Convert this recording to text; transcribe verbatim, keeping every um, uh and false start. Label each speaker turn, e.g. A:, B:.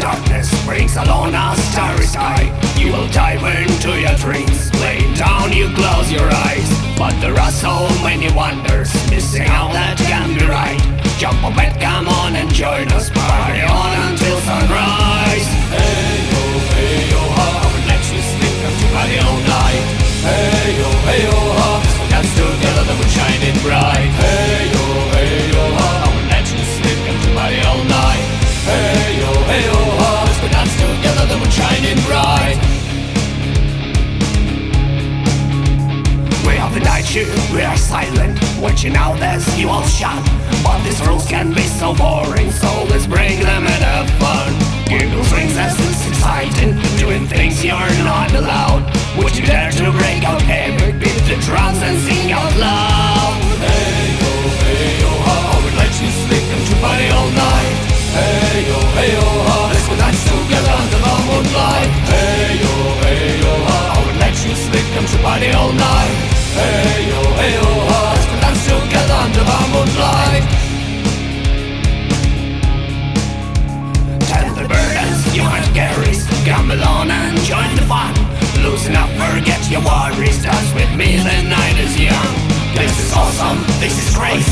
A: darkness brings alone a starry sky. You will dive into your dreams, laying down you close your eyes. But there are so many wonders missing out that can be right. Jump on bed, come on and join us, party on until sunrise. Hey yo, hey yo, ha, I will let you sleep, come to party all night. Hey yo, hey yo, ha, let's go dance together, the moon shining bright. Hey yo, hey yo, ha, I will let you sleep, come to party all night. Hey yo, hey yo, ha, let's go dance together, the moon shining bright. We are the night shift, we are silent, watching out as you all shun. But these rules can be so boring, so let's break them and have fun. Giggles, rings, as it's exciting, doing things you're not allowed. Would you dare to break out heavy, beat the drums and sing out loud? Hey yo, hey yo, ha, I will let you sleep, come to party all night. Hey yo, hey yo, ha, let's go dance together under the moonlight. Hey yo, hey yo, ha, I will let you sleep, come to party all night. Hey yo, hey yo, ha, let's go dance together under the moonlight. Tell the burdens your heart carries, come along and join the fun. Loosen up, forget your worries, dance with me, the night is young. This is awesome, this is crazy.